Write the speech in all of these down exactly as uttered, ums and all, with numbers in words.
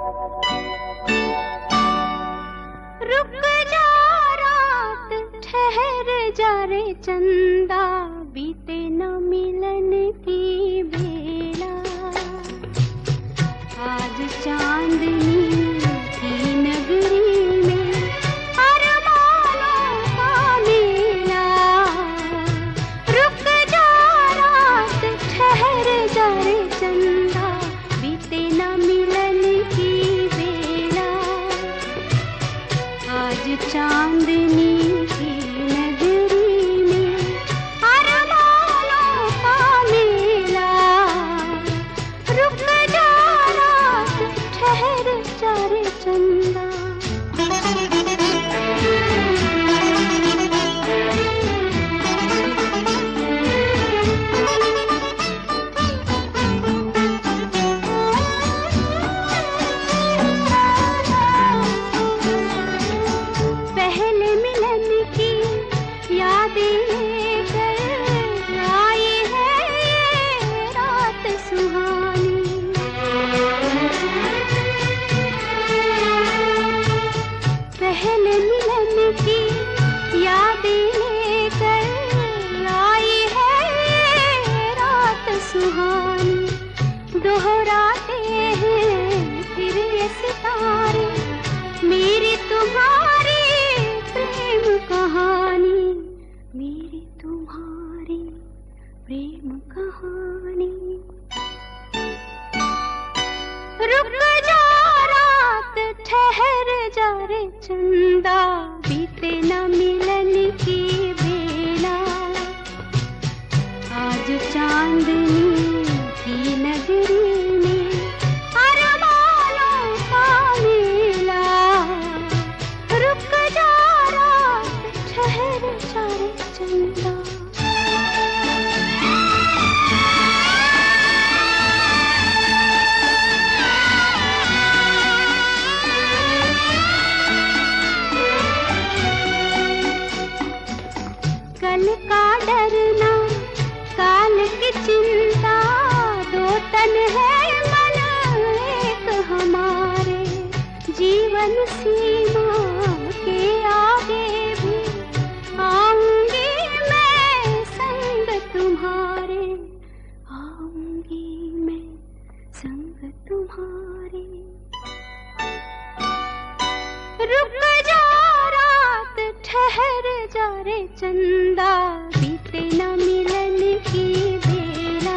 रुक जा रात ठहर जा रे चंदा, बीते न मिलन की बेला। आज चांदनी की नगरी में अरमानों का मेला। रुक जा रात ठहर जा रे चंदा, बीते न मिलन की बेला। आज चांदनी की नगरी में अरमानों का मेला। रुक जा रात ठहर जा रे चंदा। पहले मिलन की यादें लेकर आई है ये रात सुहानी। पहले मिलन की यादें लेकर आई है ये रात सुहानी। दोहराते हैं फिर ये सितारे मेरी तुम्हारी प्रेम कहानी, मेरी तुम्हारी प्रेम कहानी। रुक जा रात ठहर जा रे चंदा, बीते न मिलन की बेला। आज चांदनी की नगरी में अरमानों का मेला। रुक जा रात ठहर जा रे चंदा। कल का डरना काल की चिंता, दो तन है मन एक हमारे। जीवन सीमा के आगे भी आऊंगी मैं संग तुम्हारे, आऊंगी मैं संग तुम्हारे। रुक जा रात ठहर जा रे चंदा, बीते न मिलन की बेला।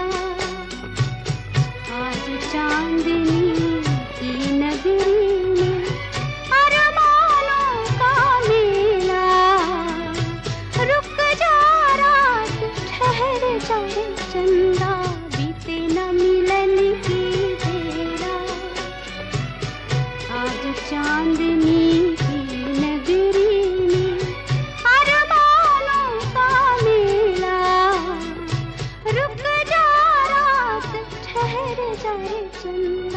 आज चांदनी की नगरी में अरमानों का मेला। रुक जा रात ठहर जा रे चंदा, बीते न मिलन की बेला। आज चांदनी की नगरी में अरमानों का मेला। रुक जा रात ठहर जा रे चंदा।